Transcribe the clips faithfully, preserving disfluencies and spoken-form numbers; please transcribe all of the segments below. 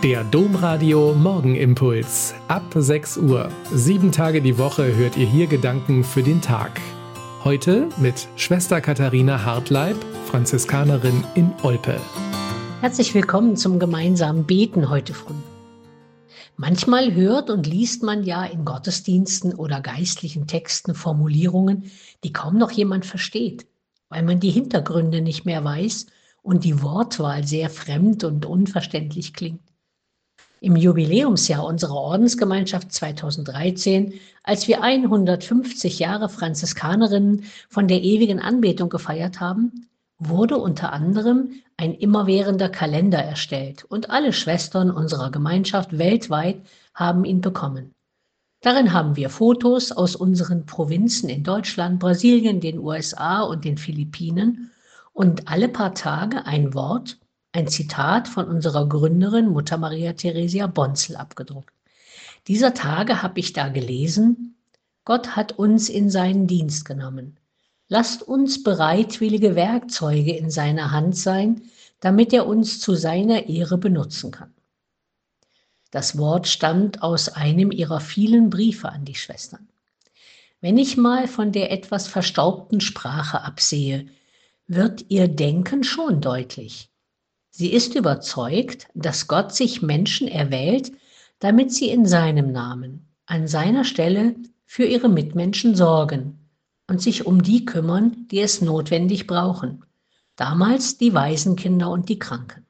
Der Domradio Morgenimpuls. Ab sechs Uhr. Sieben Tage die Woche hört ihr hier Gedanken für den Tag. Heute mit Schwester Katharina Hartleib, Franziskanerin in Olpe. Herzlich willkommen zum gemeinsamen Beten heute früh. Manchmal hört und liest man ja in Gottesdiensten oder geistlichen Texten Formulierungen, die kaum noch jemand versteht, weil man die Hintergründe nicht mehr weiß und die Wortwahl sehr fremd und unverständlich klingt. Im Jubiläumsjahr unserer Ordensgemeinschaft zweitausenddreizehn, als wir hundertfünfzig Jahre Franziskanerinnen von der ewigen Anbetung gefeiert haben, wurde unter anderem ein immerwährender Kalender erstellt und alle Schwestern unserer Gemeinschaft weltweit haben ihn bekommen. Darin haben wir Fotos aus unseren Provinzen in Deutschland, Brasilien, den U S A und den Philippinen und alle paar Tage ein Wort, ein Zitat von unserer Gründerin Mutter Maria Theresia Bonzel abgedruckt. Dieser Tage habe ich da gelesen: Gott hat uns in seinen Dienst genommen. Lasst uns bereitwillige Werkzeuge in seiner Hand sein, damit er uns zu seiner Ehre benutzen kann. Das Wort stammt aus einem ihrer vielen Briefe an die Schwestern. Wenn ich mal von der etwas verstaubten Sprache absehe, wird ihr Denken schon deutlich. Sie ist überzeugt, dass Gott sich Menschen erwählt, damit sie in seinem Namen, an seiner Stelle für ihre Mitmenschen sorgen und sich um die kümmern, die es notwendig brauchen. Damals die Waisenkinder und die Kranken.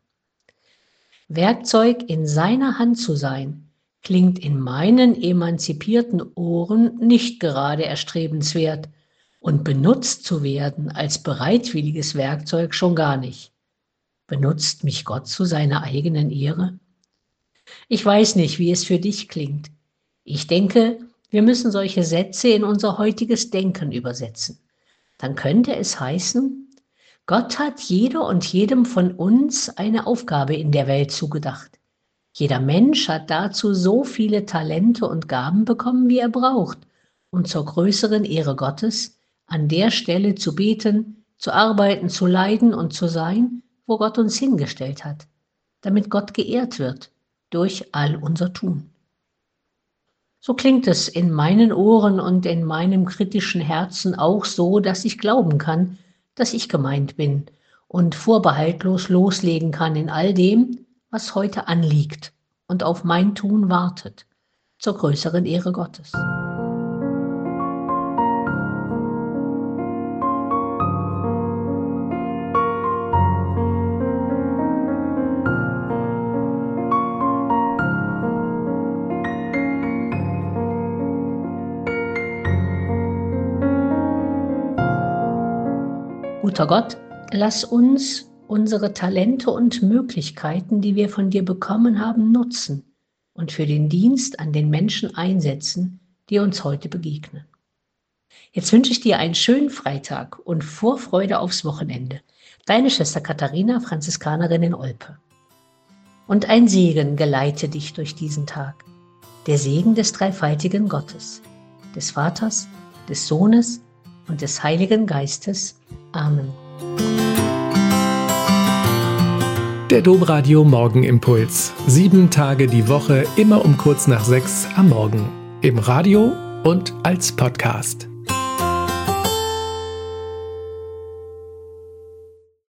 Werkzeug in seiner Hand zu sein, klingt in meinen emanzipierten Ohren nicht gerade erstrebenswert und benutzt zu werden als bereitwilliges Werkzeug schon gar nicht. Benutzt mich Gott zu seiner eigenen Ehre? Ich weiß nicht, wie es für dich klingt. Ich denke, wir müssen solche Sätze in unser heutiges Denken übersetzen. Dann könnte es heißen: Gott hat jeder und jedem von uns eine Aufgabe in der Welt zugedacht. Jeder Mensch hat dazu so viele Talente und Gaben bekommen, wie er braucht, um zur größeren Ehre Gottes an der Stelle zu beten, zu arbeiten, zu leiden und zu sein, wo Gott uns hingestellt hat, damit Gott geehrt wird durch all unser Tun. So klingt es in meinen Ohren und in meinem kritischen Herzen auch so, dass ich glauben kann, dass ich gemeint bin und vorbehaltlos loslegen kann in all dem, was heute anliegt und auf mein Tun wartet, zur größeren Ehre Gottes. Guter Gott, lass uns unsere Talente und Möglichkeiten, die wir von dir bekommen haben, nutzen und für den Dienst an den Menschen einsetzen, die uns heute begegnen. Jetzt wünsche ich dir einen schönen Freitag und Vorfreude aufs Wochenende. Deine Schwester Katharina, Franziskanerin in Olpe. Und ein Segen geleite dich durch diesen Tag. Der Segen des dreifaltigen Gottes, des Vaters, des Sohnes und des Heiligen Geistes. Amen. Der Domradio Morgenimpuls. Sieben Tage die Woche, immer um kurz nach sechs am Morgen. Im Radio und als Podcast.